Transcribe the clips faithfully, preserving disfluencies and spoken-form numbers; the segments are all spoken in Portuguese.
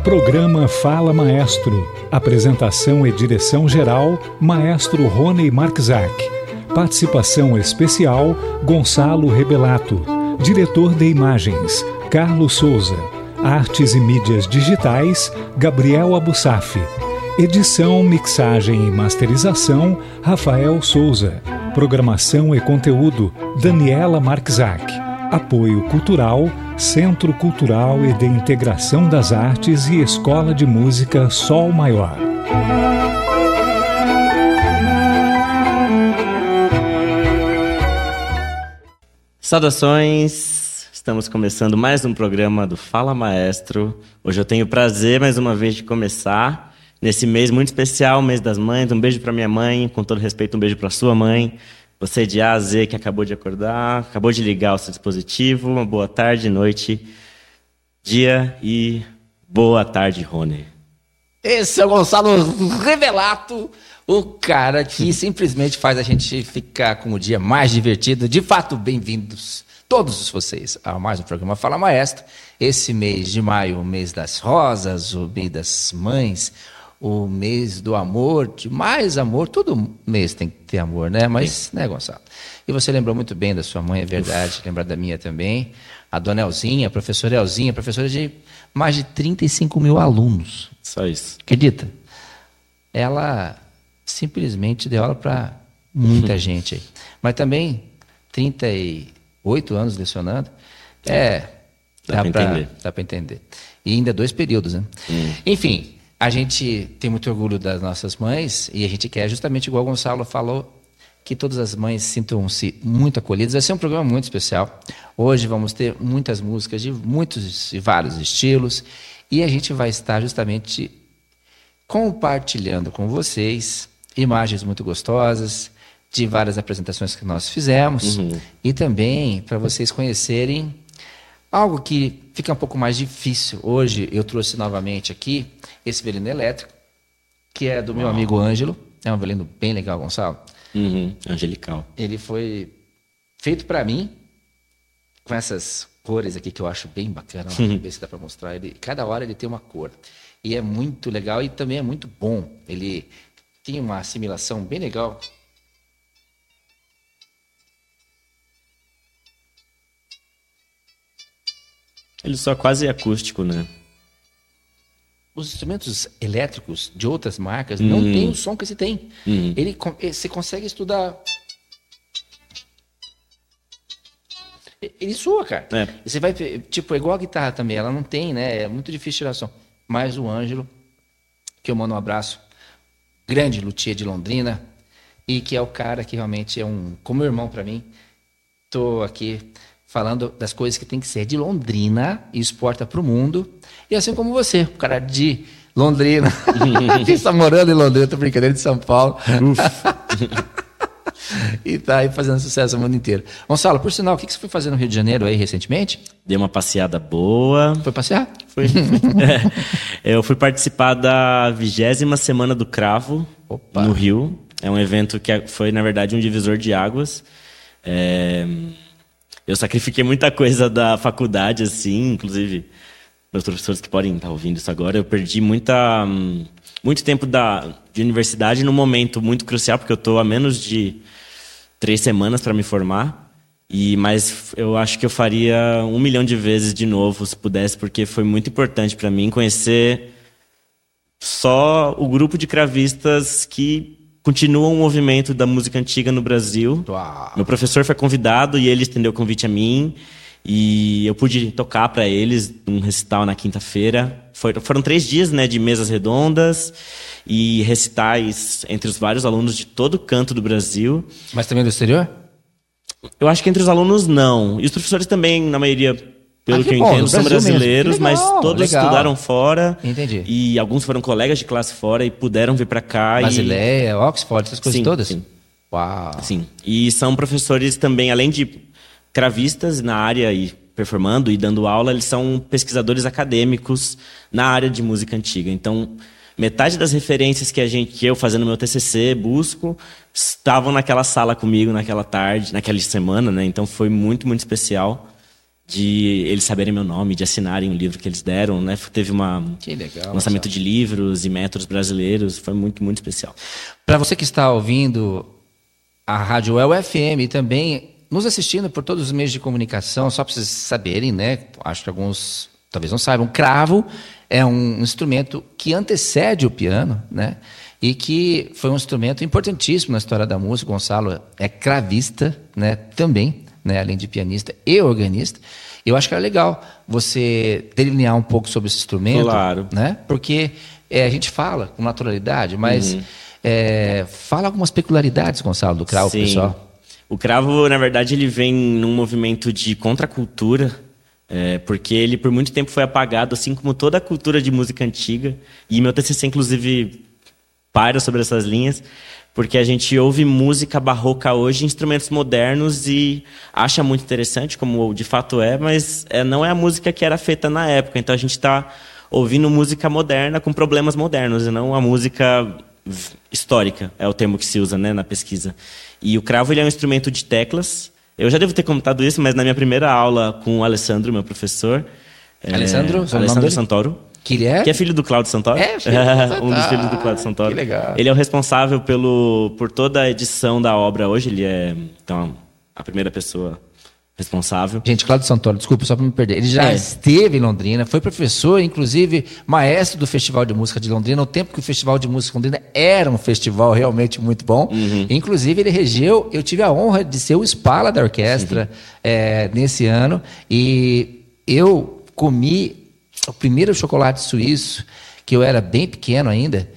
Programa Fala Maestro. Apresentação e direção geral, Maestro Rony Marczak. Participação especial, Gonçalo Rebelato. Diretor de imagens, Carlos Souza. Artes e mídias digitais, Gabriel Abussaf. Edição, mixagem e masterização, Rafael Souza. Programação e conteúdo, Daniela Marczak. Apoio cultural, Centro Cultural e de Integração das Artes e Escola de Música Sol Maior. Saudações! Estamos começando mais um programa do Fala Maestro. Hoje eu tenho o prazer, mais uma vez, de começar nesse mês muito especial, mês das mães. Um beijo para minha mãe, com todo respeito, um beijo para sua mãe. Você de A a Z que acabou de acordar, acabou de ligar o seu dispositivo. Uma boa tarde, noite, dia e boa tarde, Rony. Esse é o Gonçalo Rebelato, o cara que simplesmente faz a gente ficar com o dia mais divertido. De fato, bem-vindos todos vocês a mais um programa Fala Maestro. Esse mês de maio, o mês das rosas, o mês das mães, o mês do amor, de mais amor. Todo mês tem que ter amor, né? Mas, né, Gonçalo? E você lembrou muito bem da sua mãe, é verdade. Lembrar da minha também. A dona Elzinha, a professora Elzinha, professora de mais de trinta e cinco mil alunos. Só isso. Acredita? Ela simplesmente deu aula para muita gente aí. Mas também, trinta e oito anos lecionando. É, dá, dá para entender. Dá para entender. E ainda dois períodos, né? Hum. Enfim, a gente tem muito orgulho das nossas mães e a gente quer, justamente igual o Gonçalo falou, que todas as mães sintam-se muito acolhidas. Vai ser um programa muito especial. Hoje vamos ter muitas músicas de muitos e vários estilos e a gente vai estar justamente compartilhando com vocês imagens muito gostosas de várias apresentações que nós fizemos uhum. e também para vocês conhecerem algo que fica um pouco mais difícil. Hoje eu trouxe novamente aqui esse violino elétrico, que é do meu Uau. amigo Ângelo. É um violino bem legal, Gonçalo. Uhum. Angelical. Ele foi feito para mim, com essas cores aqui que eu acho bem bacana. Vamos uhum. ver se dá para mostrar. Ele, cada hora ele tem uma cor. E é muito legal e também é muito bom. Ele tem uma assimilação bem legal. Ele só quase acústico, né? Os instrumentos elétricos de outras marcas não hum. tem o som que esse tem. Hum. Ele, você consegue estudar... Ele soa, cara. É. Você vai, tipo, é igual a guitarra também, ela não tem, né? É muito difícil tirar som. Mas o Ângelo, que eu mando um abraço, grande luthier de Londrina, e que é o cara que realmente é um... como irmão para mim. Tô aqui falando das coisas que tem que ser de Londrina e exporta para o mundo. E assim como você, o cara de Londrina, que está morando em Londrina, tô brincando, ele de São Paulo. E tá aí fazendo sucesso no mundo inteiro. Gonçalo, por sinal, o que você foi fazer no Rio de Janeiro aí recentemente? Dei uma passeada boa. Foi passear? Foi. é, eu fui participar da vigésima Semana do Cravo, Opa. no Rio. É um evento que foi, na verdade, um divisor de águas. É... Eu sacrifiquei muita coisa da faculdade, assim, inclusive meus professores que podem estar ouvindo isso agora. Eu perdi muita, muito tempo da, de universidade num momento muito crucial, porque eu estou há menos de três semanas para me formar. E, mas eu acho que eu faria um milhão de vezes de novo, se pudesse, porque foi muito importante para mim conhecer só o grupo de cravistas que continua o movimento da música antiga no Brasil. Uau. Meu professor foi convidado e ele estendeu o convite a mim. E eu pude tocar para eles um recital na quinta-feira. Foram, foram três dias, né, de mesas redondas e recitais entre os vários alunos de todo canto do Brasil. Mas também do exterior? Eu acho que entre os alunos, não. E os professores também, na maioria... Pelo ah, que, que eu bom, entendo, são brasileiros, legal, mas todos legal. estudaram fora. Entendi. E alguns foram colegas de classe fora e puderam vir para cá. Basileia, e... Oxford, essas coisas sim, todas? Sim. Uau. Sim. E são professores também, além de cravistas na área e performando e dando aula, eles são pesquisadores acadêmicos na área de música antiga. Então, metade das referências que a gente, que eu fazendo meu T C C, busco, estavam naquela sala comigo naquela tarde, naquela semana, né? Então foi muito, muito especial. de eles saberem meu nome, de assinarem o livro que eles deram, né? Teve uma, que legal, um lançamento Marcelo. de livros e métodos brasileiros, foi muito, muito especial. Para você que está ouvindo a Rádio U E L F M e também nos assistindo por todos os meios de comunicação, só para vocês saberem, né? Acho que alguns talvez não saibam, cravo é um instrumento que antecede o piano, né? E que foi um instrumento importantíssimo na história da música. O Gonçalo é cravista, né? Também, né? Além de pianista e organista. Eu acho que era legal você delinear um pouco sobre esse instrumento, claro, né? Porque é, a gente fala com naturalidade, mas uhum. é, fala algumas peculiaridades, Gonçalo, do cravo, Sim. pessoal. O cravo, na verdade, ele vem num movimento de contracultura, é, porque ele por muito tempo foi apagado, assim como toda a cultura de música antiga. E meu T C C, inclusive, paira sobre essas linhas, porque a gente ouve música barroca hoje em instrumentos modernos e acha muito interessante, como de fato é, mas é, não é a música que era feita na época. Então a gente está ouvindo música moderna com problemas modernos, e não a música histórica, é o termo que se usa, né, na pesquisa. E o cravo ele é um instrumento de teclas. Eu já devo ter comentado isso, mas na minha primeira aula com o Alessandro, meu professor... Alessandro? É, Alessandro Santoro. Que ele é? Que é filho do Cláudio Santoro. É, filho do um dos filhos do Cláudio Santoro. Que legal. Ele é o responsável pelo, por toda a edição da obra hoje. Ele é, então, a primeira pessoa responsável. Gente, Cláudio Santoro, desculpa, só para me perder. Ele já é. esteve em Londrina, foi professor, inclusive maestro do Festival de Música de Londrina, no tempo que o Festival de Música de Londrina era um festival realmente muito bom. Uhum. Inclusive, ele regeu, eu tive a honra de ser o Spala da orquestra é, nesse ano, e eu comi o primeiro chocolate suíço, que eu era bem pequeno ainda,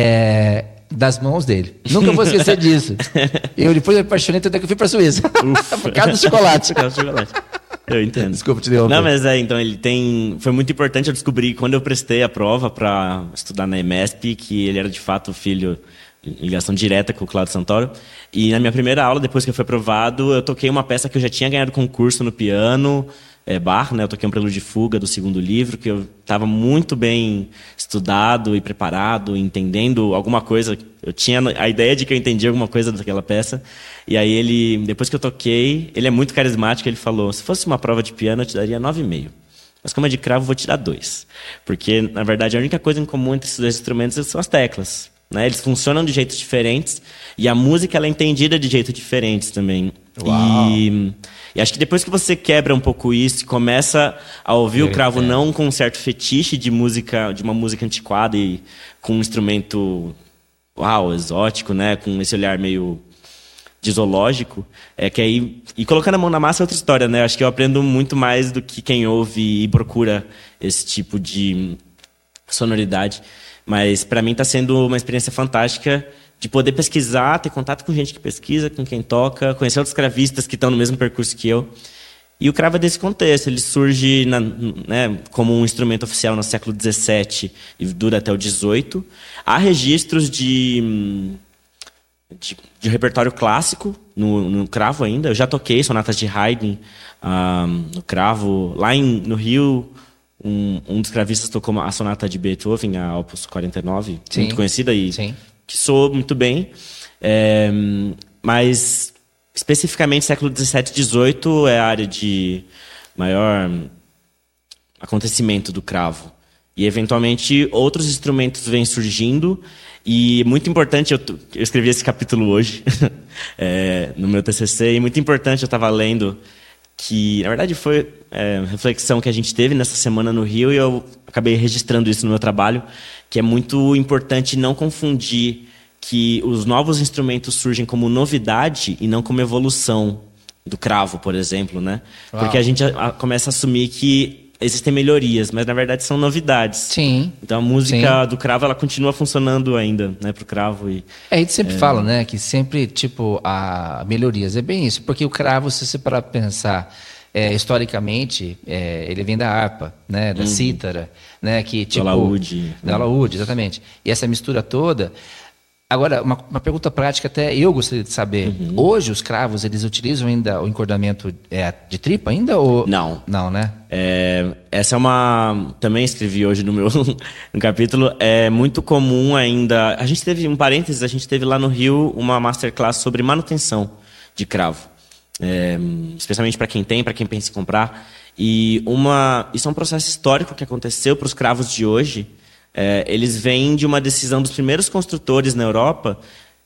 é, das mãos dele. Nunca vou esquecer disso. Eu depois me apaixonei, até que eu fui para a Suíça. Por causa do chocolate. Por causa do chocolate. Eu entendo. Desculpa te interromper. Não, mas é, então ele tem... Foi muito importante eu descobrir, quando eu prestei a prova para estudar na EMESP, que ele era de fato filho, em ligação direta com o Cláudio Santoro. E na minha primeira aula, depois que eu fui aprovado, eu toquei uma peça que eu já tinha ganhado concurso no piano, é, Bach, né? Eu toquei um prelúdio de fuga do segundo livro, que eu estava muito bem estudado e preparado, entendendo alguma coisa. Eu tinha a ideia de que eu entendia alguma coisa daquela peça. E aí ele, depois que eu toquei, ele é muito carismático, ele falou, se fosse uma prova de piano, eu te daria nove e meio. Mas como é de cravo, eu vou tirar dois. Porque, na verdade, a única coisa em comum entre esses dois instrumentos são as teclas. Né? Eles funcionam de jeitos diferentes e a música ela é entendida de jeitos diferentes também. E, e acho que depois que você quebra um pouco isso e começa a ouvir o cravo não com um certo fetiche de música, de uma música antiquada e com um instrumento uau, exótico, né? Com esse olhar meio de zoológico, é que aí e colocando a mão na massa é outra história, né? Acho que eu aprendo muito mais do que quem ouve e procura esse tipo de sonoridade. Mas para mim está sendo uma experiência fantástica de poder pesquisar, ter contato com gente que pesquisa, com quem toca, conhecer outros cravistas que estão no mesmo percurso que eu. E o cravo é desse contexto. Ele surge na, né, como um instrumento oficial no século dezessete e dura até o dezoito. Há registros de, de, de repertório clássico no, no cravo ainda. Eu já toquei sonatas de Haydn ah, no cravo. Lá em, no Rio... Um, um dos cravistas tocou a sonata de Beethoven, a Opus quarenta e nove, Sim. muito conhecida e Sim. que soou muito bem. É, mas, especificamente, século dezessete e dezoito é a área de maior acontecimento do cravo. E, eventualmente, outros instrumentos vêm surgindo. E, muito importante, eu, eu escrevi esse capítulo hoje, é, no meu T C C, e muito importante, eu estava lendo... que, na verdade, foi é, reflexão que a gente teve nessa semana no Rio e eu acabei registrando isso no meu trabalho, que é muito importante não confundir que os novos instrumentos surgem como novidade e não como evolução do cravo, por exemplo, né? Uau. Porque a gente a, a, começa a assumir que existem melhorias, mas, na verdade, são novidades. Sim. Então, a música Sim. do cravo, ela continua funcionando ainda, né, pro cravo. E, é, a gente sempre é... fala, né, que sempre, tipo, a melhorias. É bem isso, porque o cravo, se você parar para pensar, é, historicamente, é, ele vem da harpa, né, da uhum. cítara, né, que, tipo... Do alaúde. Do alaúde, exatamente. E essa mistura toda... Agora, uma, uma pergunta prática até eu gostaria de saber. Uhum. Hoje, os cravos, eles utilizam ainda o encordamento é, de tripa ainda? Ou... Não. Não, né? É, essa é uma... Também escrevi hoje no meu no capítulo. É muito comum ainda... A gente teve, um parênteses, a gente teve lá no Rio uma masterclass sobre manutenção de cravo. É, especialmente para quem tem, para quem pensa em comprar. E uma, isso é um processo histórico que aconteceu para os cravos de hoje. É, eles vêm de uma decisão dos primeiros construtores na Europa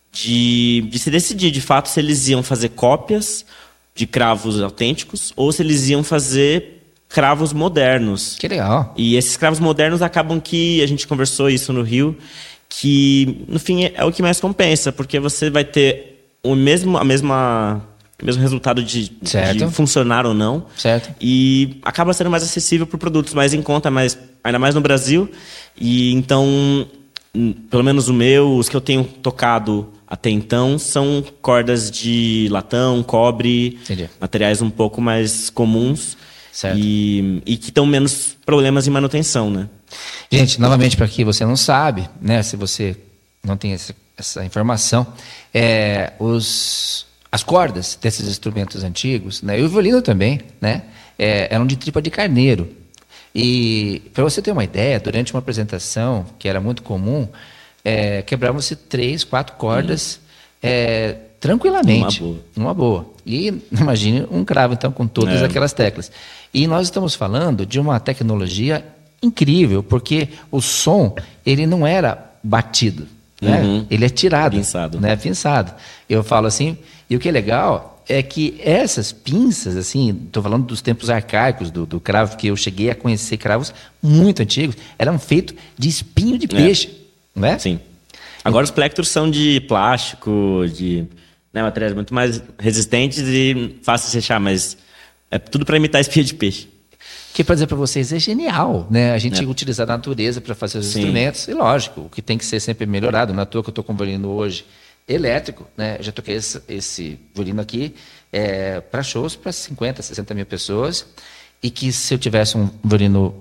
de, de se decidir, de fato, se eles iam fazer cópias de cravos autênticos ou se eles iam fazer cravos modernos. Que legal. E esses cravos modernos acabam que, a gente conversou isso no Rio, que, no fim, é o que mais compensa, porque você vai ter o mesmo, a mesma... o mesmo resultado de, de funcionar ou não. Certo. E acaba sendo mais acessível por produtos mais em conta, mais, ainda mais no Brasil. E então, pelo menos o meu, os que eu tenho tocado até então, são cordas de latão, cobre, Entendi. Materiais um pouco mais comuns. Certo. E, e que estão menos problemas em manutenção, né? Gente, novamente, para quem você não sabe, né, se você não tem essa, essa informação, é, os... as cordas desses instrumentos antigos, né, e o violino também, né, é, eram de tripa de carneiro. E, para você ter uma ideia, durante uma apresentação, que era muito comum, é, quebravam-se três, quatro cordas hum. é, tranquilamente. Uma boa. Uma boa. E imagine um cravo, então, com todas é. aquelas teclas. E nós estamos falando de uma tecnologia incrível, porque o som, ele não era batido. Né? Uhum. Ele é tirado, pinçado. Né? Pinçado. Eu falo assim, e o que é legal é que essas pinças, assim, estou falando dos tempos arcaicos do, do cravo, que eu cheguei a conhecer cravos muito antigos, eram feitos de espinho de peixe, é. né? Sim. Agora os plectros são de plástico, de né, materiais muito mais resistentes e fáceis de fechar, mas é tudo para imitar espinho de peixe. Que, para dizer para vocês, é genial, né? A gente é. utilizar a natureza para fazer os Sim. instrumentos, e lógico, o que tem que ser sempre melhorado. Na toa que eu estou com o violino hoje elétrico, né? Eu já toquei esse, esse violino aqui é, para shows para cinquenta, sessenta mil pessoas, e que se eu tivesse um violino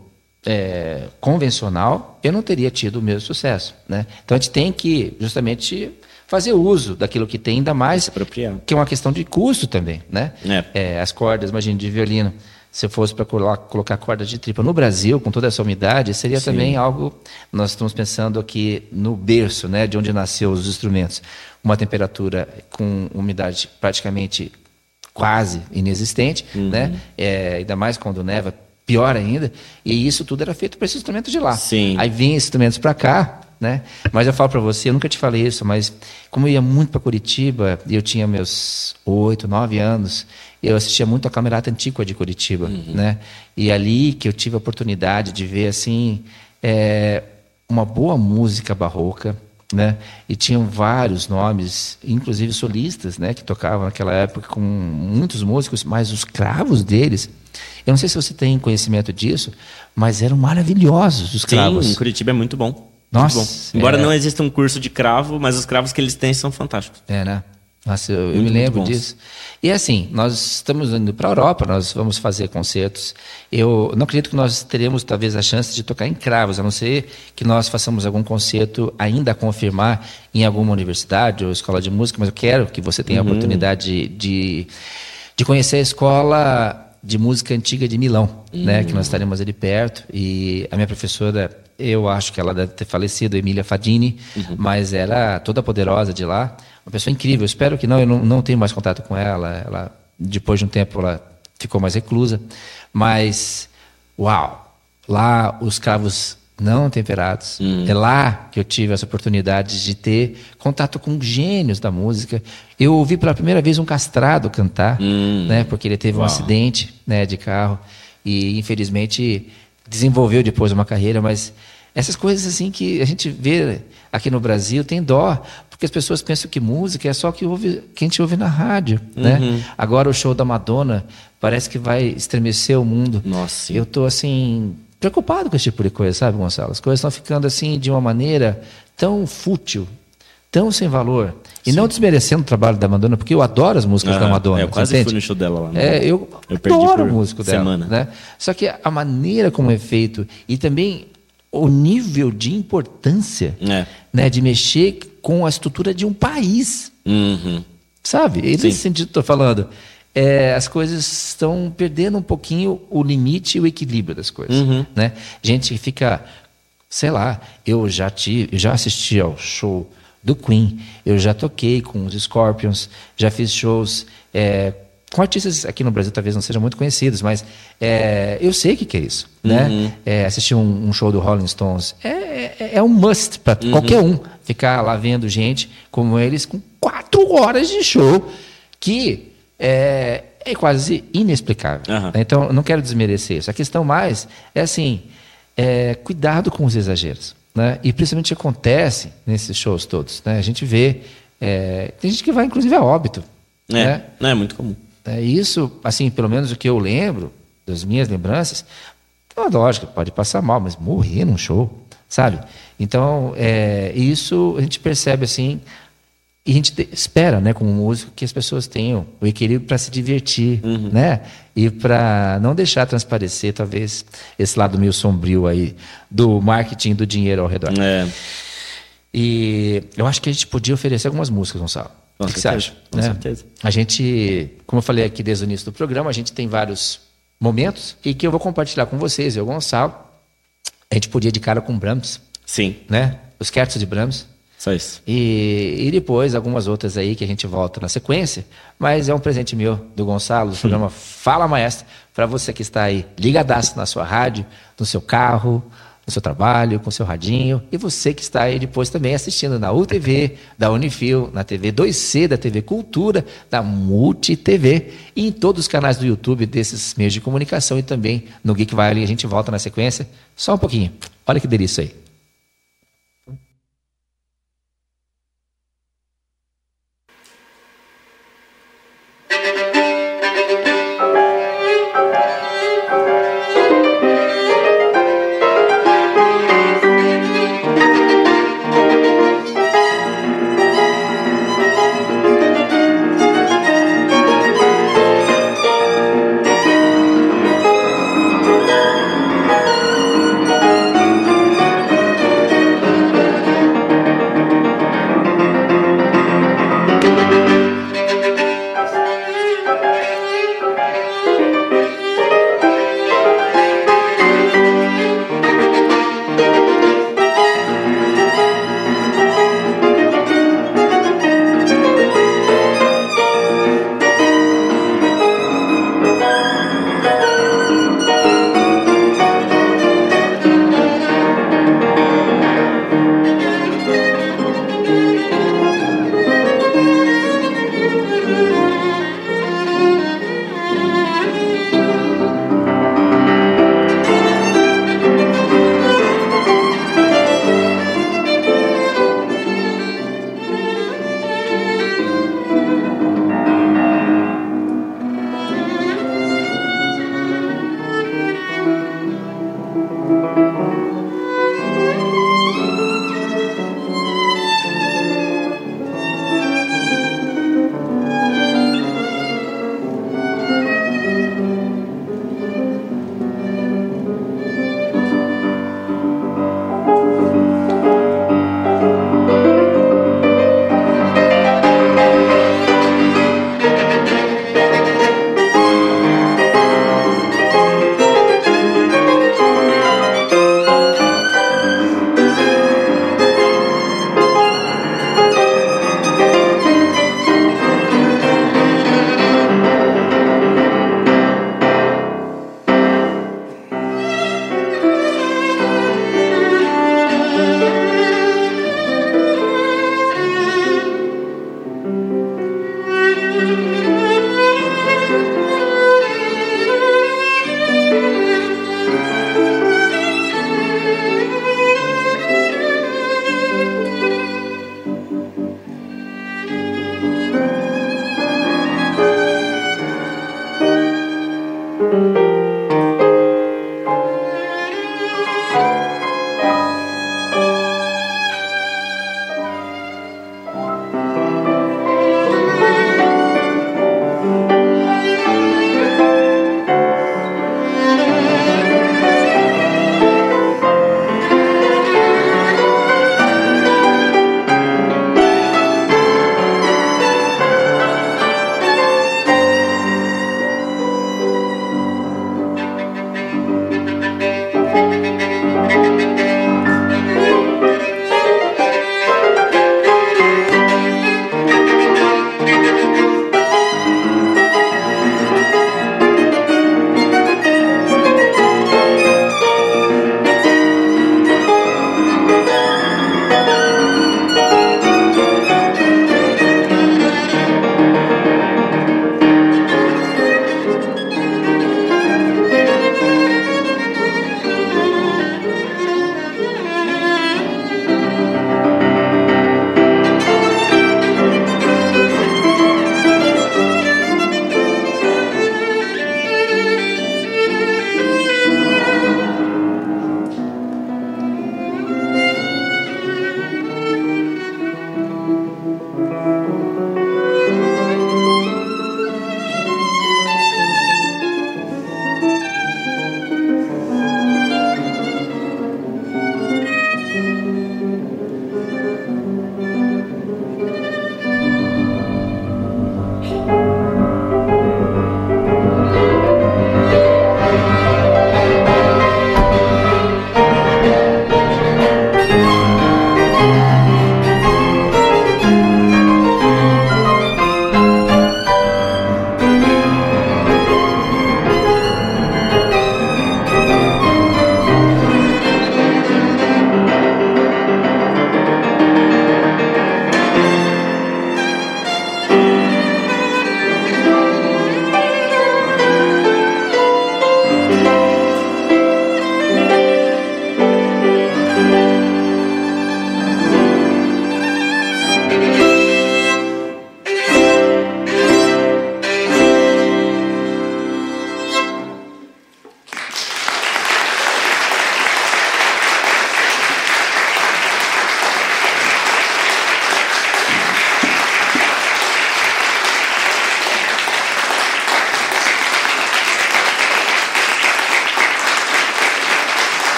é, convencional, eu não teria tido o mesmo sucesso, né? Então a gente tem que justamente fazer uso daquilo que tem, ainda mais que é uma questão de custo também, né? É. É, as cordas, imagina, de violino. Se fosse para colocar cordas de tripa no Brasil, com toda essa umidade, seria Sim. também algo... Nós estamos pensando aqui no berço, né, de onde nasceu os instrumentos. Uma temperatura com umidade praticamente quase inexistente, uhum. né? É, ainda mais quando neva, pior ainda. E isso tudo era feito para esses instrumentos de lá. Sim. Aí vinha esses instrumentos para cá, né? Mas eu falo para você, eu nunca te falei isso, mas como eu ia muito para Curitiba, e eu tinha meus oito, nove anos, eu assistia muito a Camerata Antiqua de Curitiba, uhum. né? E ali que eu tive a oportunidade de ver, assim, é, uma boa música barroca, né? E tinham vários nomes, inclusive solistas, né? Que tocavam naquela época com muitos músicos, mas os cravos deles, eu não sei se você tem conhecimento disso, mas eram maravilhosos os cravos. Sim, em Curitiba é muito bom. Nossa, muito bom. Embora é... não exista um curso de cravo, mas os cravos que eles têm são fantásticos. É, né? Nossa, eu, eu me lembro disso. E assim, nós estamos indo para a Europa, nós vamos fazer concertos. Eu não acredito que nós teremos talvez a chance de tocar em cravos, a não ser que nós façamos algum concerto ainda a confirmar em alguma universidade ou escola de música, mas eu quero que você tenha a Uhum. oportunidade de, de, de conhecer a escola de música antiga de Milão, Uhum. né, que nós estaremos ali perto. E a minha professora, eu acho que ela deve ter falecido, Emília Fadini, uhum. mas era toda poderosa de lá. Uma pessoa incrível. Eu espero que não, eu não, não tenho mais contato com ela. Ela, depois de um tempo, ela ficou mais reclusa. Mas, uau! Lá, os cravos não temperados. Hum. É lá que eu tive essa oportunidade de ter contato com gênios da música. Eu ouvi pela primeira vez um castrado cantar, hum. né, porque ele teve uau. um acidente, né, de carro e, infelizmente, desenvolveu depois uma carreira, mas essas coisas assim que a gente vê aqui no Brasil tem dó, porque as pessoas pensam que música é só o que, ouve, que a gente ouve na rádio, uhum. né? Agora o show da Madonna parece que vai estremecer o mundo. Nossa. Eu estou assim preocupado com esse tipo de coisa, sabe, Gonçalo? As coisas estão ficando assim de uma maneira tão fútil, tão sem valor. E Sim. não desmerecendo o trabalho da Madonna, porque eu adoro as músicas ah, da Madonna. Eu quase entende? fui no show dela lá. É, eu, eu adoro o músico dela. Semana. Né? Só que a maneira como é feito e também o nível de importância é. né, de mexer com a estrutura de um país. Uhum. Sabe? E nesse sentido estou falando. É, as coisas estão perdendo um pouquinho o limite e o equilíbrio das coisas. Uhum. Né? Gente fica, sei lá, eu já, tive, eu já assisti ao show do Queen, eu já toquei com os Scorpions, já fiz shows é, com artistas aqui no Brasil talvez não sejam muito conhecidos, mas é, eu sei o que, que é isso, né? Uhum. É, assistir um, um show do Rolling Stones é, é, é um must para Uhum. qualquer um ficar lá vendo gente como eles com quatro horas de show que é, é quase inexplicável. Uhum. Então, eu não quero desmerecer isso. A questão mais é assim, é, cuidado com os exageros, né? E principalmente acontece nesses shows todos, né? A gente vê, é, tem gente que vai inclusive a óbito, É, né? não é muito comum. É, isso, assim, pelo menos o que eu lembro, das minhas lembranças, é lógico, pode passar mal, mas morrer num show, sabe? Então, é, isso a gente percebe assim, e a gente te, espera, né, como músico, que as pessoas tenham o equilíbrio para se divertir, Uhum. né? E para não deixar transparecer, talvez, esse lado meio sombrio aí do marketing do dinheiro ao redor. É. E eu acho que a gente podia oferecer algumas músicas, Gonçalo. Com O que, que você certeza, acha? com né? certeza. A gente, como eu falei aqui desde o início do programa, a gente tem vários momentos e que eu vou compartilhar com vocês, eu, Gonçalo. A gente podia ir de cara com Brahms, Sim, né? Os Scherzo de Brahms. só isso. E, e depois algumas outras aí que a gente volta na sequência. Mas é um presente meu, do Gonçalo, do programa Fala Maestro, para você que está aí ligadaço na sua rádio, no seu carro, no seu trabalho, com o seu radinho, e você que está aí depois também assistindo na U T V, da Unifil, na T V dois C, da T V Cultura, da Multi T V, e em todos os canais do YouTube desses meios de comunicação e também no Geek Valley. A gente volta na sequência, só um pouquinho. Olha que delícia aí.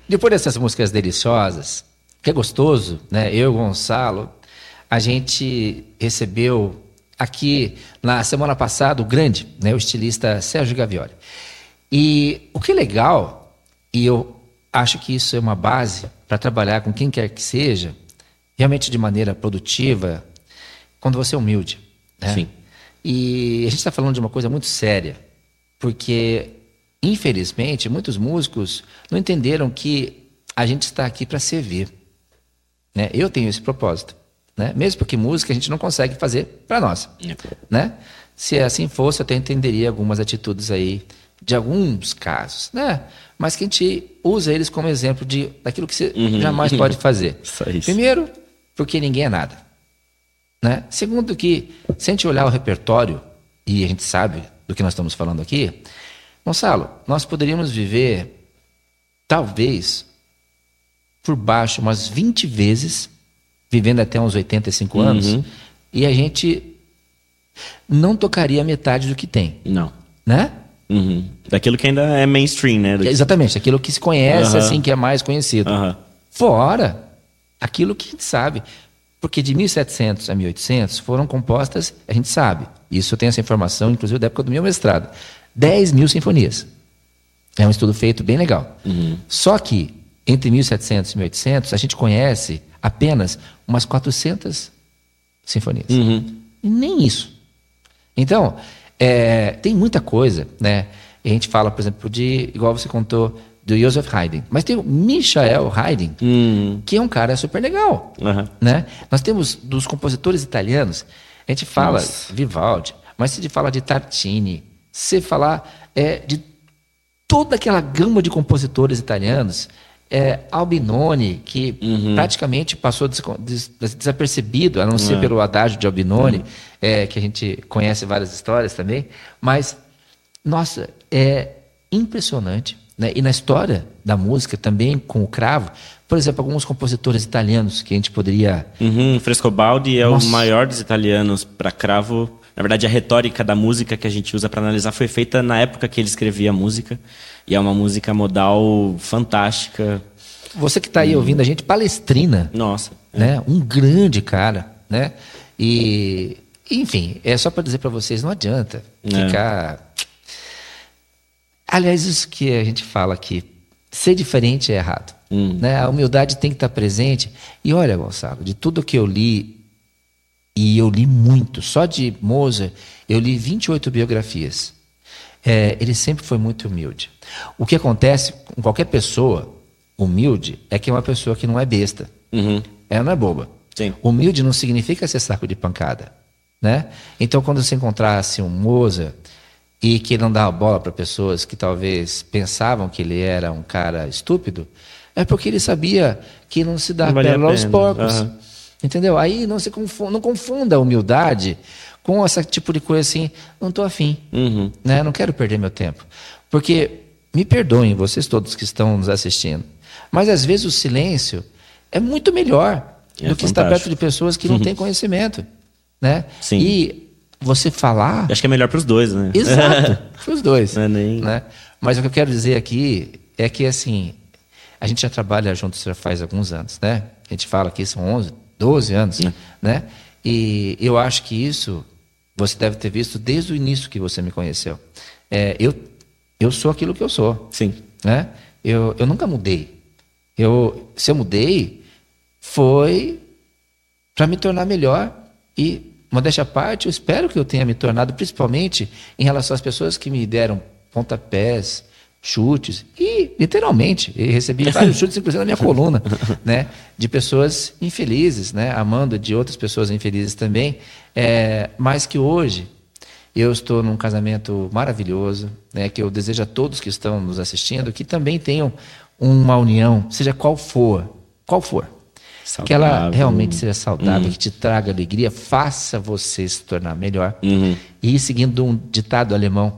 depois dessas músicas deliciosas, que é gostoso, né? Eu, Gonçalo, a gente recebeu aqui na semana passada o grande, né? O estilista Sérgio Gavioli. E o que é legal, e eu acho que isso é uma base para trabalhar com quem quer que seja, realmente de maneira produtiva, quando você é humilde. Né? Sim. E a gente está falando de uma coisa muito séria, porque, infelizmente, muitos músicos não entenderam que a gente está aqui para servir. Né? Eu tenho esse propósito. Né? Mesmo porque música a gente não consegue fazer para nós. É. Né? Se assim fosse, eu até entenderia algumas atitudes aí, de alguns casos, né? Mas que a gente usa eles como exemplo de, daquilo que você uhum. jamais pode fazer. Só isso. Primeiro, porque ninguém é nada. Né? Segundo que, se a gente olhar o repertório, e a gente sabe do que nós estamos falando aqui, Gonçalo, nós poderíamos viver, talvez, por baixo umas vinte vezes, vivendo até uns oitenta e cinco anos, uhum. e a gente não tocaria metade do que tem. Não. Né? Uhum. Daquilo que ainda é mainstream, né? Do... Exatamente, aquilo que se conhece, uhum. assim, que é mais conhecido. Uhum. Fora aquilo que a gente sabe. Porque de mil e setecentos a mil e oitocentos foram compostas, a gente sabe, isso eu tenho essa informação, inclusive da época do meu mestrado, dez mil sinfonias. É um estudo feito bem legal. Uhum. Só que, entre mil e setecentos e mil e oitocentos, a gente conhece apenas umas quatrocentas sinfonias. Uhum. E nem isso. Então, é, tem muita coisa, né? A gente fala, por exemplo, de, igual você contou, do Joseph Haydn. Mas tem o Michael Haydn, uhum. que é um cara super legal. Uhum. Né? Nós temos, dos compositores italianos, a gente fala Nossa. Vivaldi, mas se a gente fala de Tartini, se falar é, de toda aquela gama de compositores italianos, é, Albinoni, que uhum. praticamente passou des, des, desapercebido, a não ser uhum. pelo adágio de Albinoni, uhum. é, que a gente conhece várias histórias também, mas, nossa, é impressionante. Né? E na história da música, também com o cravo, por exemplo, alguns compositores italianos que a gente poderia... Uhum, Frescobaldi é Nossa. o maior dos italianos para cravo. Na verdade, a retórica da música que a gente usa para analisar foi feita na época que ele escrevia a música. E é uma música modal fantástica. Você que está aí hum. ouvindo a gente, Palestrina. Nossa. Né? Um grande cara. Né? E, enfim, é só para dizer para vocês, não adianta é. ficar... Aliás, isso que a gente fala aqui, ser diferente é errado. Hum. Né? A humildade tem que estar presente. E olha, Gonçalo, de tudo que eu li, e eu li muito, só de Mozart, eu li vinte e oito biografias. É, ele sempre foi muito humilde. O que acontece com qualquer pessoa humilde é que é uma pessoa que não é besta. Uhum. Ela não é boba. Sim. Humilde não significa ser saco de pancada. Né? Então, quando você encontrasse um Mozart... e que ele não dava bola para pessoas que talvez pensavam que ele era um cara estúpido, é porque ele sabia que não se dá pérola aos porcos. Uhum. Entendeu? Aí não se confunda, não confunda a humildade com esse tipo de coisa assim, não estou afim, uhum. né? Não quero perder meu tempo. Porque, me perdoem vocês todos que estão nos assistindo, mas às vezes o silêncio é muito melhor é do que fantástico. Estar perto de pessoas que não têm conhecimento. Né? Sim. E você falar... Acho que é melhor para os dois, né? Exato, para os dois. Não é nem... né? Mas o que eu quero dizer aqui é que, assim, a gente já trabalha junto já faz alguns anos, né? A gente fala que são onze, doze anos, é. né? E eu acho que isso você deve ter visto desde o início que você me conheceu. É, eu, eu sou aquilo que eu sou. Sim. Né? Eu, eu nunca mudei. Eu, se eu mudei, foi para me tornar melhor e... Modéstia à parte, eu espero que eu tenha me tornado, principalmente em relação às pessoas que me deram pontapés, chutes, e literalmente, eu recebi vários chutes, inclusive na minha coluna, né, de pessoas infelizes, né, amando de outras pessoas infelizes também, é, mas que hoje eu estou num casamento maravilhoso, né, que eu desejo a todos que estão nos assistindo que também tenham uma união, seja qual for, qual for. Saudável. Que ela realmente seja saudável, uhum. que te traga alegria, faça você se tornar melhor. Uhum. E seguindo um ditado alemão,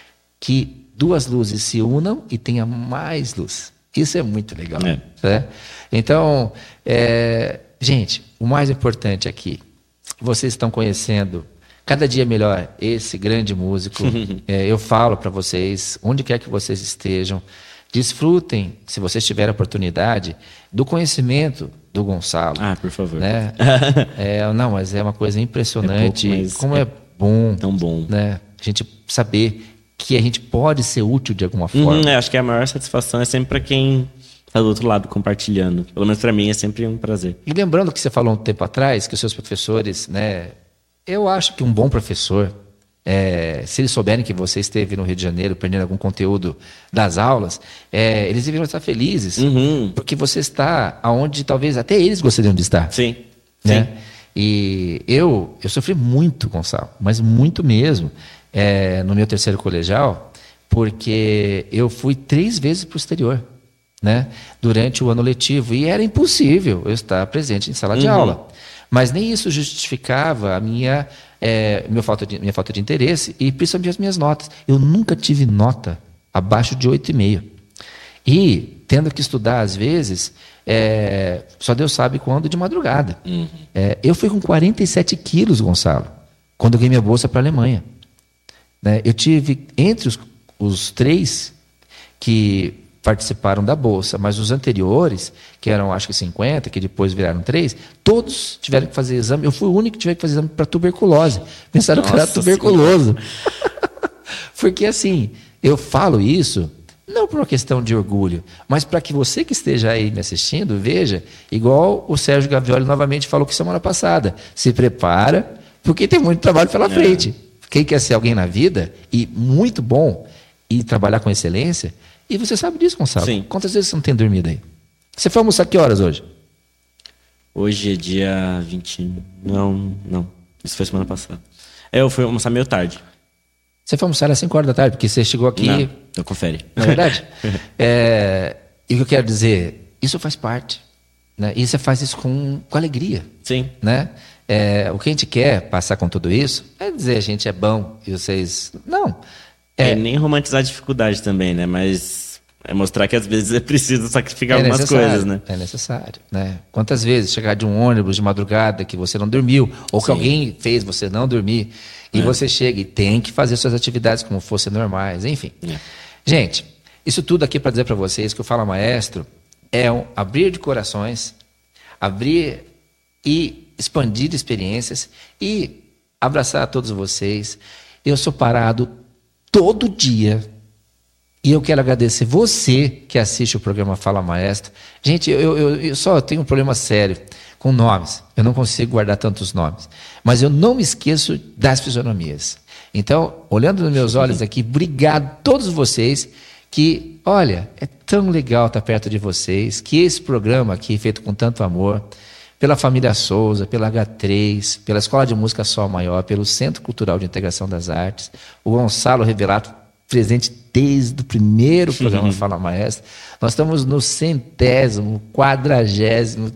que duas luzes se unam e tenha mais luz. Isso é muito legal. É. Né? Então, é, gente, o mais importante aqui, vocês estão conhecendo cada dia melhor esse grande músico. é, eu falo para vocês, onde quer que vocês estejam, Desfrutem, se vocês tiverem a oportunidade, do conhecimento do Gonçalo. Ah, por favor. Né? é, não, mas é uma coisa impressionante. É pouco, como é, é bom, tão bom, né? A gente saber que a gente pode ser útil de alguma forma. Uhum, é, acho que a maior satisfação é sempre para quem está do outro lado compartilhando. Pelo menos para mim é sempre um prazer. E lembrando que você falou um tempo atrás, que os seus professores, né? Eu acho que um bom professor, é, se eles souberem que você esteve no Rio de Janeiro perdendo algum conteúdo das aulas, é, eles deveriam estar felizes, uhum. porque você está onde talvez até eles gostariam de estar. Sim. Né? Sim. E eu, eu sofri muito, Gonçalo, mas muito mesmo, é, no meu terceiro colegial, porque eu fui três vezes para o exterior, né? Durante o ano letivo, e era impossível eu estar presente em sala de uhum. aula. Mas nem isso justificava a minha, é, minha, falta de, minha falta de interesse e principalmente as minhas notas. Eu nunca tive nota abaixo de oito vírgula cinco. E, tendo que estudar, às vezes, é, só Deus sabe quando, de madrugada. Uhum. É, eu fui com quarenta e sete quilos, Gonçalo, quando eu ganhei minha bolsa para a Alemanha. Né? Eu tive, entre os, os três que participaram da bolsa, mas os anteriores, que eram acho que cinquenta, que depois viraram três, todos tiveram que fazer exame. Eu fui o único que tive que fazer exame para tuberculose. Pensaram Nossa que era tuberculoso. Porque assim, eu falo isso não por uma questão de orgulho, mas para que você que esteja aí me assistindo, veja, igual o Sérgio Gavioli novamente falou que semana passada, se prepara, porque tem muito trabalho pela é. frente. Quem quer ser alguém na vida, e muito bom, e trabalhar com excelência, e você sabe disso, Gonçalo. Sim. Quantas vezes você não tem dormido aí? Você foi almoçar que horas hoje? Hoje é dia vinte. Não, não. Isso foi semana passada. É, eu fui almoçar meio tarde. Você foi almoçar às cinco horas da tarde, porque você chegou aqui... Não, eu confere. Não é verdade? é, e o que eu quero dizer, isso faz parte. Né? E você faz isso com, com alegria. Sim. Né? É, o que a gente quer passar com tudo isso é dizer a gente é bom e vocês... Não. É, é nem romantizar a dificuldade também, né? Mas é mostrar que às vezes é preciso sacrificar é algumas coisas, né? É necessário, né? Quantas vezes chegar de um ônibus de madrugada que você não dormiu, ou que Sim. alguém fez você não dormir, e é. você chega e tem que fazer suas atividades como fossem normais, enfim. É. Gente, isso tudo aqui para dizer para vocês que o Fala Maestro é um abrir de corações, abrir e expandir experiências e abraçar a todos vocês. Eu sou parado todo dia. E eu quero agradecer você que assiste o programa Fala Maestro. Gente, eu, eu, eu só tenho um problema sério com nomes. Eu não consigo guardar tantos nomes. Mas eu não me esqueço das fisionomias. Então, olhando nos meus olhos aqui, obrigado a todos vocês que, olha, é tão legal estar perto de vocês, que esse programa aqui, feito com tanto amor, pela família Souza, pela agá três, pela Escola de Música Sol Maior, pelo Centro Cultural de Integração das Artes, o Gonçalo Revelato, presente desde o primeiro programa Fala Maestro. Nós estamos no centésimo, quadragésimo,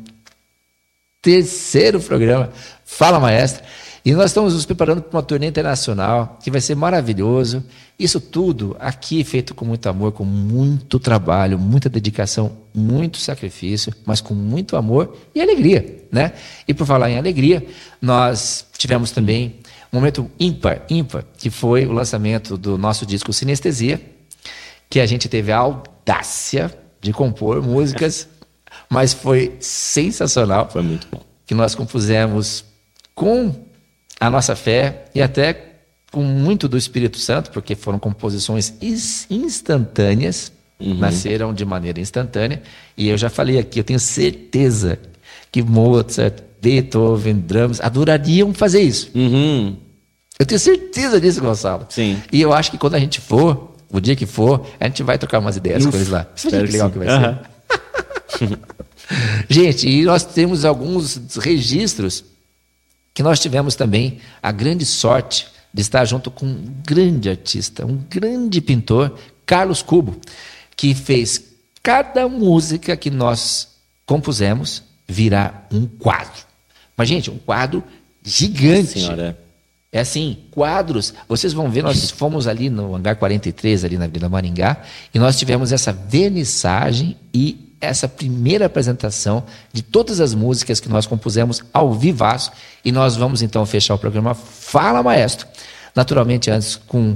terceiro programa Fala Maestro. E nós estamos nos preparando para uma turnê internacional, que vai ser maravilhoso. Isso tudo aqui feito com muito amor, com muito trabalho, muita dedicação, muito sacrifício, mas com muito amor e alegria, né? E por falar em alegria, nós tivemos também um momento ímpar, ímpar, que foi o lançamento do nosso disco Sinestesia, que a gente teve a audácia de compor músicas, mas foi sensacional. Foi muito bom. Que nós compusemos com a nossa fé e até com muito do Espírito Santo, porque foram composições instantâneas, uhum. nasceram de maneira instantânea, e eu já falei aqui, eu tenho certeza que Mozart, Beethoven, Brahms adorariam fazer isso. Uhum. Eu tenho certeza disso, Gonçalo. Sim. E eu acho que quando a gente for, o dia que for, a gente vai trocar umas ideias Uf, com eles lá. Espero que legal que, que vai uhum. ser. Gente, e nós temos alguns registros que nós tivemos também a grande sorte de estar junto com um grande artista, um grande pintor, Carlos Cubo, que fez cada música que nós compusemos virar um quadro. Mas, gente, um quadro gigante. Senhora. É assim, quadros. Vocês vão ver, nós fomos ali no Hangar quarenta e três, ali na Vila Maringá, e nós tivemos essa vernissagem e essa primeira apresentação de todas as músicas que nós compusemos ao vivaço, e nós vamos então fechar o programa Fala Maestro. Naturalmente, antes com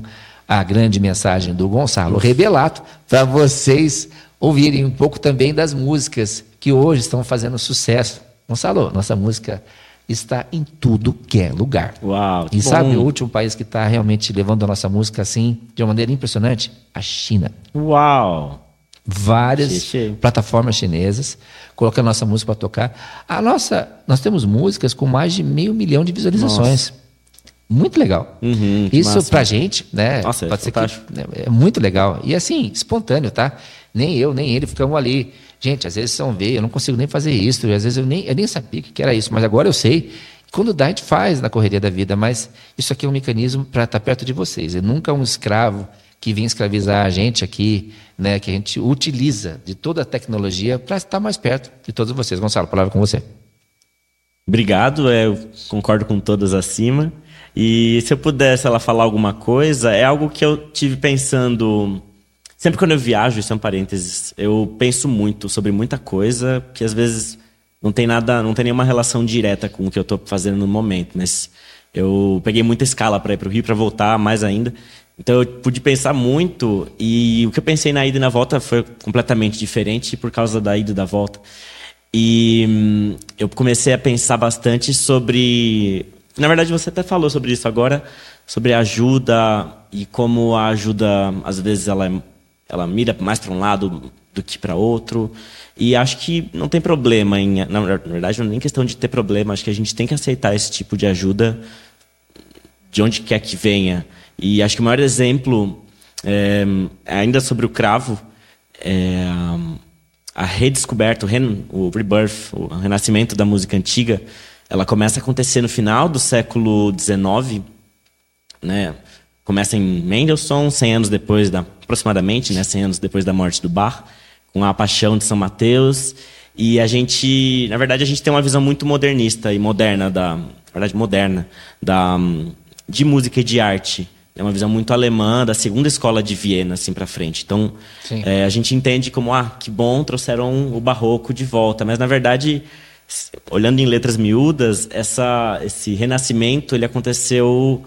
a grande mensagem do Gonçalo Rebelato, para vocês ouvirem um pouco também das músicas que hoje estão fazendo sucesso. Gonçalo, nossa música está em tudo que é lugar. Uau, e bom. sabe o último país que está realmente levando a nossa música assim, de uma maneira impressionante? A China. Uau! Várias Xixi. plataformas chinesas colocando nossa música para tocar. A nossa, nós temos músicas com mais de meio milhão de visualizações. Nossa. Muito legal. Uhum, Isso pra gente, né? Nossa, pode é ser que, é muito legal. E assim, espontâneo, tá? Nem eu, nem ele ficamos ali. Gente, às vezes são ver, eu não consigo nem fazer isso. Às vezes eu nem, eu nem sabia o que era isso, mas agora eu sei. Quando dá, a gente faz na correria da vida, mas isso aqui é um mecanismo para estar perto de vocês. É nunca um escravo que vem escravizar a gente aqui, né? Que a gente utiliza de toda a tecnologia para estar mais perto de todos vocês. Gonçalo, a palavra é com você. Obrigado, é, eu concordo com todas acima. E se eu pudesse ela falar alguma coisa, é algo que eu tive pensando... Sempre quando eu viajo, isso é um parênteses, eu penso muito sobre muita coisa que às vezes não tem nada, não tem nenhuma relação direta com o que eu estou fazendo no momento, mas eu peguei muita escala para ir para o Rio, para voltar mais ainda. Então eu pude pensar muito e o que eu pensei na ida e na volta foi completamente diferente por causa da ida e da volta. E hum, eu comecei a pensar bastante sobre... Na verdade, você até falou sobre isso agora, sobre a ajuda e como a ajuda, às vezes, ela, ela mira mais para um lado do que para outro. E acho que não tem problema em... Na verdade, não é nem questão de ter problema. Acho que a gente tem que aceitar esse tipo de ajuda de onde quer que venha. E acho que o maior exemplo, é, ainda sobre o cravo, é a redescoberta, o, ren, o rebirth, o renascimento da música antiga. Ela começa a acontecer no final do século dezenove, né? Começa em Mendelssohn, cem anos depois, da, aproximadamente, né? cem anos depois da morte do Bach, com a Paixão de São Mateus. E a gente, na verdade, a gente tem uma visão muito modernista e moderna, da, na verdade, moderna, da, de música e de arte. É uma visão muito alemã, da segunda escola de Viena, assim, para frente. Então, é, a gente entende como, ah, que bom, trouxeram o barroco de volta. Mas, na verdade... Olhando em letras miúdas, essa, esse renascimento ele aconteceu.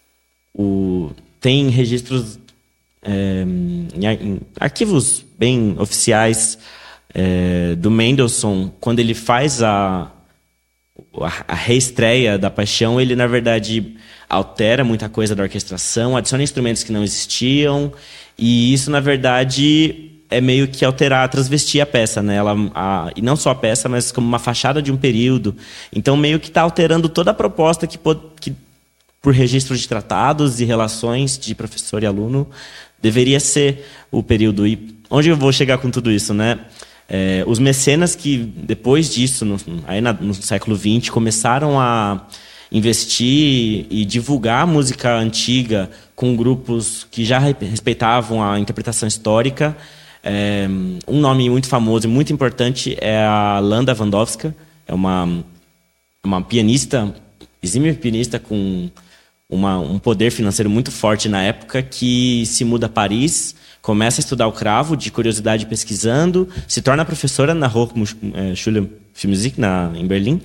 O, tem registros é, em, em arquivos bem oficiais é, do Mendelssohn, quando ele faz a, a, a reestreia da Paixão, ele na verdade altera muita coisa da orquestração, adiciona instrumentos que não existiam, e isso na verdade é meio que alterar, transvestir a peça, né? Ela, a, e não só a peça, mas como uma fachada de um período. Então, meio que está alterando toda a proposta que, que, por registro de tratados e relações de professor e aluno, deveria ser o período. E onde eu vou chegar com tudo isso, né? É, os mecenas que, depois disso, no, aí na, no século vinte, começaram a investir e divulgar a música antiga com grupos que já respeitavam a interpretação histórica. É, um nome muito famoso e muito importante é a Landa Vandowska, é uma, uma pianista, exímia pianista com uma, um poder financeiro muito forte na época, que se muda a Paris, começa a estudar o cravo, de curiosidade pesquisando, se torna professora na Hochschule für Musik na, em Berlim,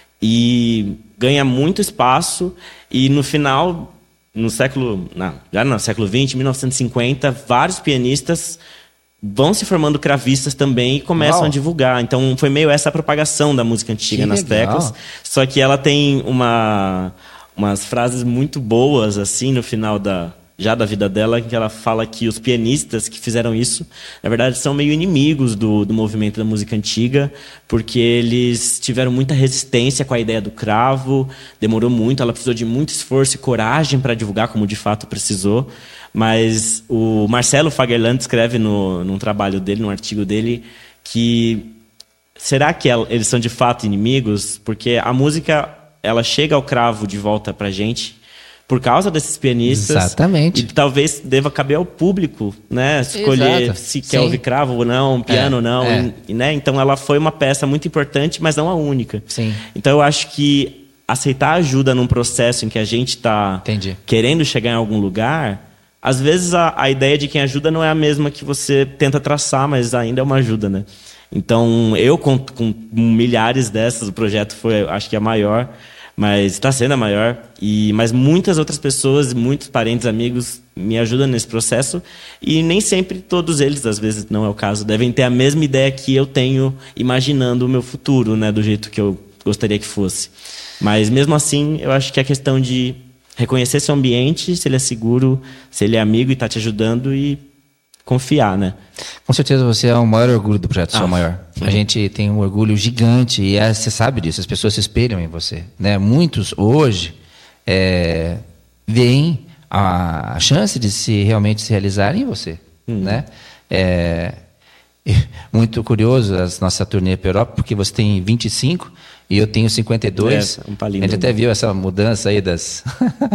e ganha muito espaço, e no final, no século, não, já no século vinte, mil novecentos e cinquenta, vários pianistas vão se formando cravistas também e começam Uau. a divulgar. Então, foi meio essa a propagação da música antiga que nas legal. teclas. Só que ela tem uma, umas frases muito boas, assim, no final da, já da vida dela, que ela fala que os pianistas que fizeram isso, na verdade, são meio inimigos do, do movimento da música antiga, porque eles tiveram muita resistência com a ideia do cravo, demorou muito, ela precisou de muito esforço e coragem para divulgar, como de fato precisou. Mas o Marcelo Fagerland escreve no, num trabalho dele, num artigo dele, que será que eles são de fato inimigos? Porque a música, ela chega ao cravo de volta pra gente por causa desses pianistas. Exatamente. E talvez deva caber ao público, né? Escolher Exato. se Sim. quer ouvir cravo ou não, piano ou é, não. É. E, né? Então ela foi uma peça muito importante, mas não a única. Sim. Então eu acho que aceitar ajuda num processo em que a gente está querendo chegar em algum lugar... Às vezes a, a ideia de quem ajuda não é a mesma que você tenta traçar, mas ainda é uma ajuda, né? Então, eu com, com milhares dessas, o projeto foi, acho que a maior, mas está sendo a maior. E, mas muitas outras pessoas, muitos parentes, amigos, me ajuda nesse processo. E nem sempre todos eles, às vezes não é o caso, devem ter a mesma ideia que eu tenho imaginando o meu futuro, né, do jeito que eu gostaria que fosse. Mas mesmo assim, eu acho que é questão de reconhecer seu ambiente, se ele é seguro, se ele é amigo e está te ajudando, e confiar, né? Com certeza você é o maior orgulho do Projeto Sol Ah, Maior. uhum. A gente tem um orgulho gigante e é, você sabe disso, as pessoas se espelham em você, né? Muitos hoje é, veem a, a chance de se realmente se realizarem em você, uhum. né? É, muito curioso a nossa turnê para a Europa, porque você tem vinte e cinco e eu tenho cinquenta e dois. É, um palíndromo. A gente até viu essa mudança aí das,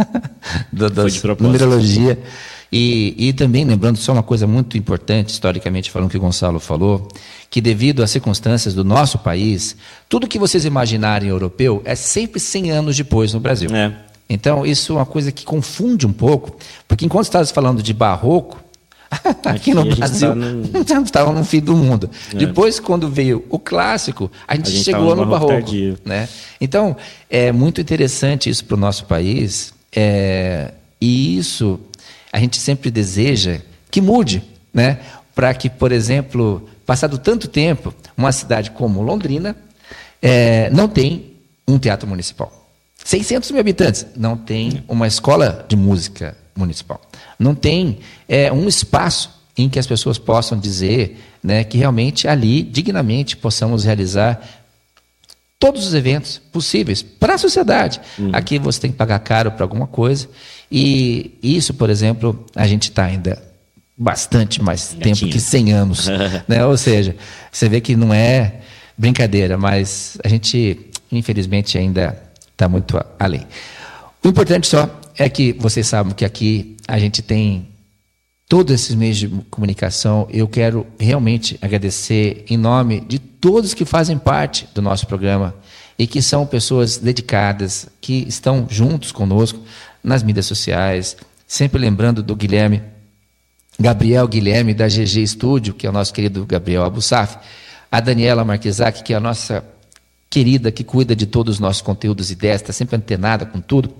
do, Foi das de propósito. numerologia. E, e também lembrando só uma coisa muito importante, historicamente falando, que o Gonçalo falou, que devido às circunstâncias do nosso país, tudo que vocês imaginarem europeu é sempre cem anos depois no Brasil. É. Então, isso é uma coisa que confunde um pouco, porque enquanto estava falando de barroco, aqui, Aqui no a gente Brasil, tá num- estava no fim do mundo. É. Depois, quando veio o clássico, a gente, A gente chegou tava no no barroco barroco. tardio. Né? Então, é muito interessante isso para o nosso país, é, e isso a gente sempre deseja que mude, né? Para que, por exemplo, passado tanto tempo, uma cidade como Londrina é, não tem um teatro municipal. seiscentos mil habitantes, não tem uma escola de música municipal. Não tem é, um espaço em que as pessoas possam dizer, né, que realmente ali, dignamente, possamos realizar todos os eventos possíveis para a sociedade. Uhum. Aqui você tem que pagar caro para alguma coisa. E isso, por exemplo, a gente está ainda bastante mais Gatinho. tempo que cem anos. Né? Ou seja, você vê que não é brincadeira, mas a gente, infelizmente, ainda está muito além. O importante só é que vocês sabem que aqui a gente tem todos esses meios de comunicação. Eu quero realmente agradecer em nome de todos que fazem parte do nosso programa e que são pessoas dedicadas, que estão juntos conosco nas mídias sociais, sempre lembrando do Guilherme, Gabriel Guilherme, da G G Studio, que é o nosso querido Gabriel Abussaf, a Daniela Marquesac, que é a nossa querida, que cuida de todos os nossos conteúdos e ideias, está sempre antenada com tudo.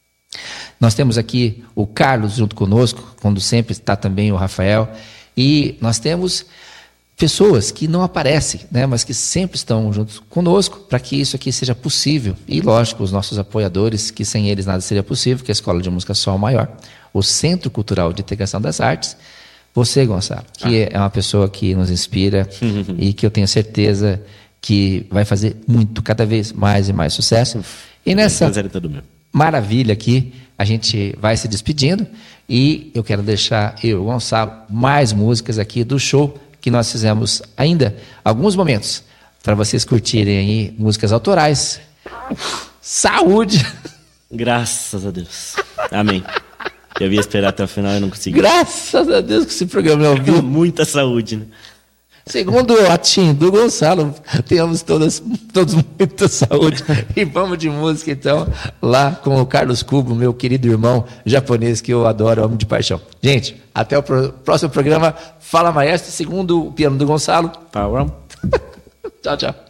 Nós temos aqui o Carlos junto conosco, quando sempre está também o Rafael, e nós temos pessoas que não aparecem, né, mas que sempre estão juntos conosco para que isso aqui seja possível. E, lógico, os nossos apoiadores, que sem eles nada seria possível, que é a Escola de Música Sol Maior, o Centro Cultural de Integração das Artes, você, Gonçalo, que ah. é uma pessoa que nos inspira e que eu tenho certeza que vai fazer muito, cada vez mais e mais sucesso. E nessa maravilha aqui, a gente vai se despedindo e eu quero deixar eu, Gonçalo, mais músicas aqui do show que nós fizemos ainda alguns momentos para vocês curtirem aí músicas autorais. Saúde! Graças a Deus. Amém. Eu ia esperar até o final e não consegui. Graças a Deus que esse programa é ao vivo. Muita saúde, né? Segundo o Atim do Gonçalo, tenhamos todas, todos muita saúde. E vamos de música, então, lá com o Carlos Cubo, meu querido irmão japonês que eu adoro, amo de paixão. Gente, até o pro, próximo programa. Fala, Maestro, segundo o piano do Gonçalo. Power. Tchau, tchau.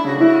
Música